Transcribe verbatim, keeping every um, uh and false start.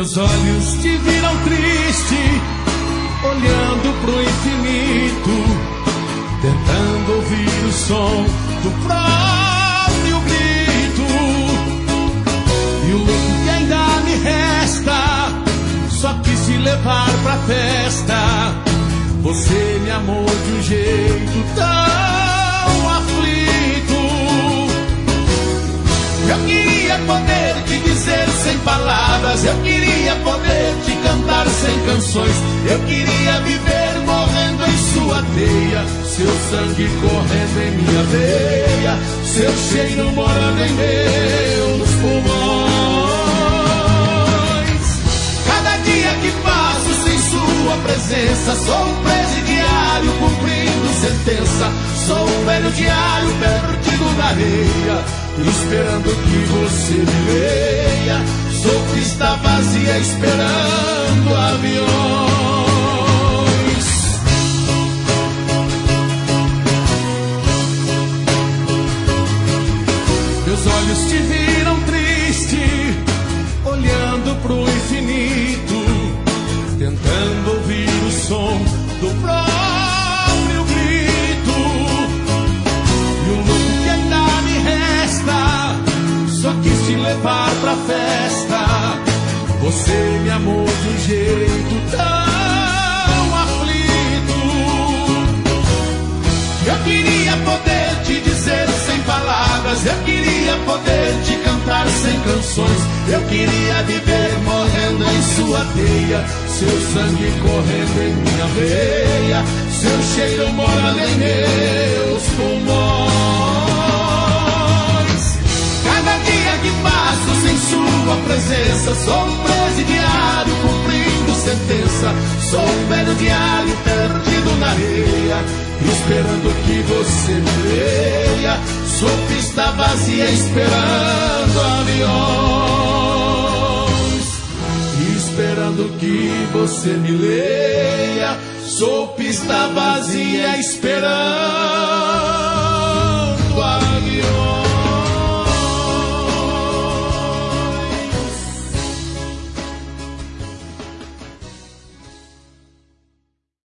Meus olhos te viram triste, olhando pro infinito, tentando ouvir o som do próprio grito. E o louco que ainda me resta só quis te levar pra festa. Você me amou de um jeito tão aflito. Eu queria poder te dizer sem palavras, eu queria poder te cantar sem canções, eu queria viver morrendo em sua teia, seu sangue correndo em minha veia, seu cheiro morando em meus pulmões. Cada dia que passo sem sua presença, sou um presidiário cumprindo sentença, sou um velho diário perdido na areia, esperando que você me leia. Sou pista vazia esperando aviões. Meus olhos te viram triste, olhando pro infinito, tentando ouvir o som do próprio grito. E o louco que ainda me resta só quis te levar pra festa. Você me amou de um jeito tão aflito. Eu queria poder te dizer sem palavras, eu queria poder te cantar sem canções, eu queria viver morrendo em sua teia, seu sangue correndo em minha veia, seu cheiro morando em meus pulmões. Cada dia que passo sem sua presença, sou um presidiário cumprindo sentença, sou um velho diário perdido na areia, esperando que você me leia. Sou pista vazia esperando aviões, esperando que você me leia. Sou pista vazia esperando